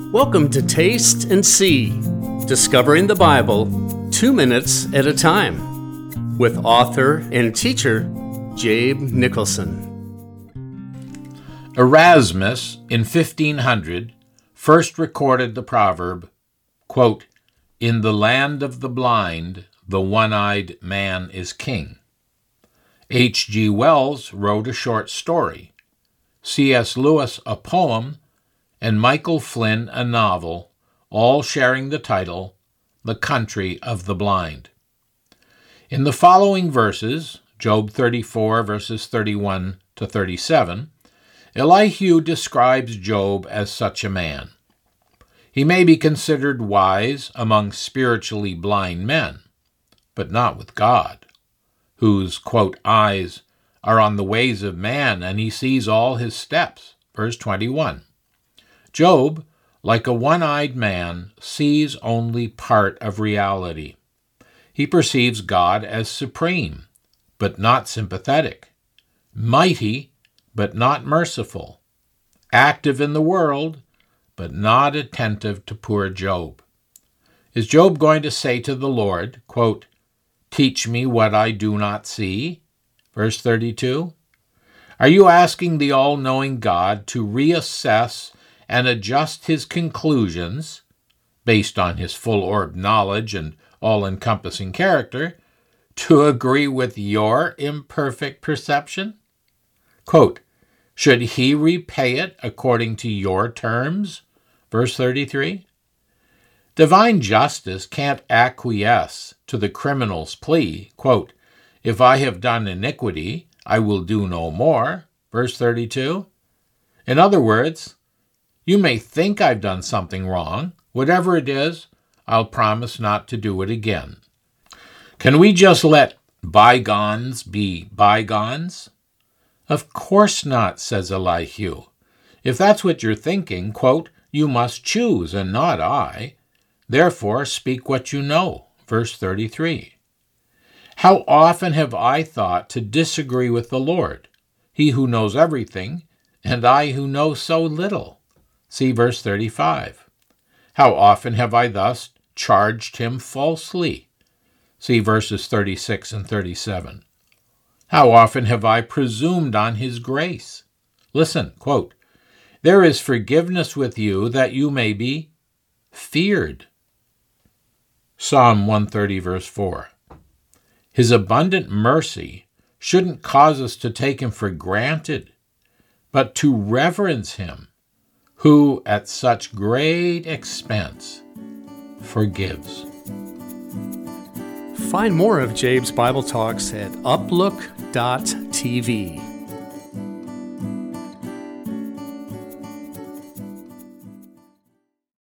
Welcome to Taste and See, discovering the Bible 2 minutes at a time, with author and teacher Jabe Nicholson. Erasmus, in 1500, first recorded the proverb, quote, "In the land of the blind, the one-eyed man is king." H.G. Wells wrote a short story, C.S. Lewis a poem, and Michael Flynn a novel, all sharing the title, The Country of the Blind. In the following verses, Job 34, verses 31 to 37, Elihu describes Job as such a man. He may be considered wise among spiritually blind men, but not with God, whose, quote, eyes are on the ways of man, and he sees all his steps. Verse 21. Job, like a one-eyed man, sees only part of reality. He perceives God as supreme, but not sympathetic, mighty, but not merciful, active in the world, but not attentive to poor Job. Is Job going to say to the Lord, quote, "Teach me what I do not see"? Verse 32. Are you asking the all-knowing God to reassess and adjust his conclusions, based on his full-orbed knowledge and all-encompassing character, to agree with your imperfect perception? Quote, should he repay it according to your terms? Verse 33. Divine justice can't acquiesce to the criminal's plea, quote, "If I have done iniquity, I will do no more." Verse 32. In other words, you may think I've done something wrong. Whatever it is, I'll promise not to do it again. Can we just let bygones be bygones? Of course not, says Elihu. If that's what you're thinking, quote, you must choose and not I. Therefore, speak what you know. Verse 33. How often have I thought to disagree with the Lord, he who knows everything, and I who know so little? See verse 35. How often have I thus charged him falsely? See verses 36 and 37. How often have I presumed on his grace? Listen, quote, there is forgiveness with you that you may be feared. Psalm 130, verse 4. His abundant mercy shouldn't cause us to take him for granted, but to reverence him, who at such great expense forgives. Find more of Jabe's Bible Talks at uplook.tv.